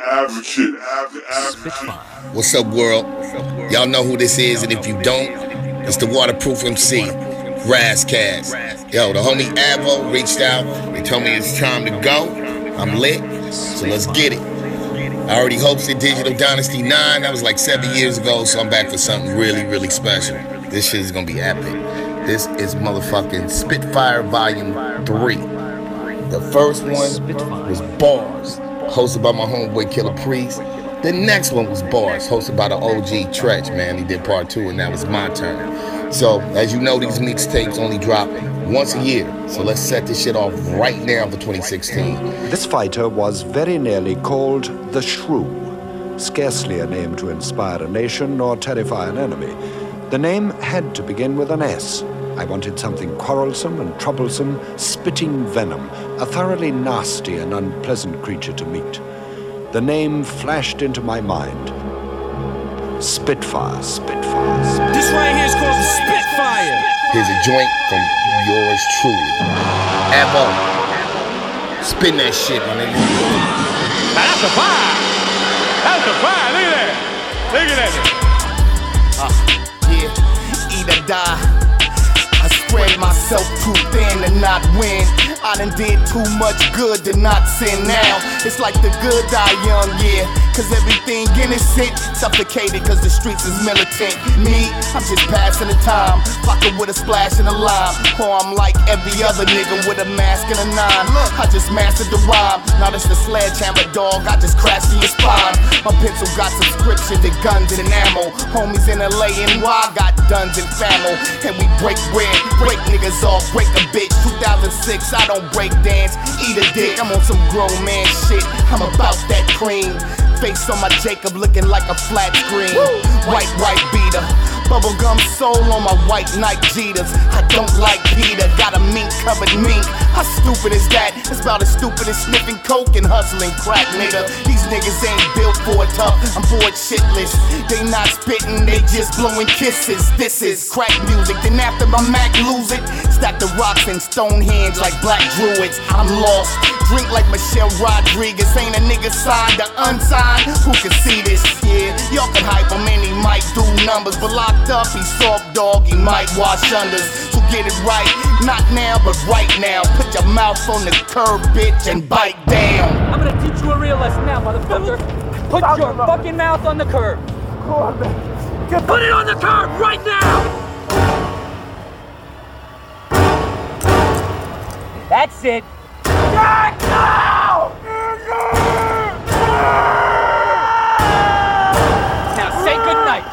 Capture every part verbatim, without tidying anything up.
advocate. What's up, world? Y'all know who this is, and if you don't, it's the Waterproof M C, Razzcast. Yo, the homie Avo reached out. They told me it's time to go. I'm lit, so let's get it. I already hosted Digital Dynasty nine. That was like seven years ago, so I'm back for something really, really special. This shit is gonna be epic. This is motherfucking Spitfire Volume three. The first one was Bars, hosted by my homeboy Killer Priest. The next one was Bars, hosted by the O G Tretch, man. He did part two, and that was my turn. So, as you know, these mixtapes only drop once a year. So let's set this shit off right now for twenty sixteen. This fighter was very nearly called the Shrew. Scarcely a name to inspire a nation nor terrify an enemy. The name had to begin with an S. I wanted something quarrelsome and troublesome, spitting venom, a thoroughly nasty and unpleasant creature to meet. The name flashed into my mind. Spitfire, Spitfire, Spitfire. This right here is called the Spitfire. Here's a joint from yours truly. Avo. Spin that shit, my nigga. Now that's a fire. That's a fire. Look at that. Look at that. Yeah, eat or die. I spread myself too thin to not win. I done did too much good to not sin now. It's like the good die young, yeah. Cause everything innocent, suffocated cause the streets is militant. Me, I'm just passing the time, fucking with a splash and a lime. Or I'm like every other nigga with a mask and a nine. Look, I just mastered the rhyme. Now this the sledgehammer dog, I just crashed in your spine. My pencil got subscription to guns and ammo. Homies in L A and Y got guns and famo. And we break bread, break niggas off, break a bitch. two thousand six, I don't break dance, eat a dick. I'm on some grown man shit, I'm about that cream. Face on my Jacob looking like a flat screen. Woo. White, white beater. Bubblegum soul on my white Nike Jeeters. I don't like Peter, got a mink covered mink. How stupid is that? It's about as stupid as sniffing coke and hustling crack, nigga. These niggas ain't built for it tough, I'm bored shitless. They not spitting, they just blowing kisses. This is crack music, then after my Mac lose it, stack the rocks in Stonehenge like black druids. I'm lost, drink like Michelle Rodriguez. Ain't a nigga signed or unsigned, who can see this? Yeah, y'all can hype him and he might do numbers, but locked up, he soft dog, he might wash unders. So get it right, not now, but right now. Put your mouth on the curb, bitch, and bite down. I'm gonna teach you a real lesson now, motherfucker. Put your fucking mouth on the curb. Put it on the curb right now! That's it. Right now! Now say goodnight.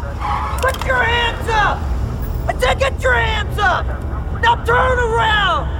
Get your hands up! Now turn around!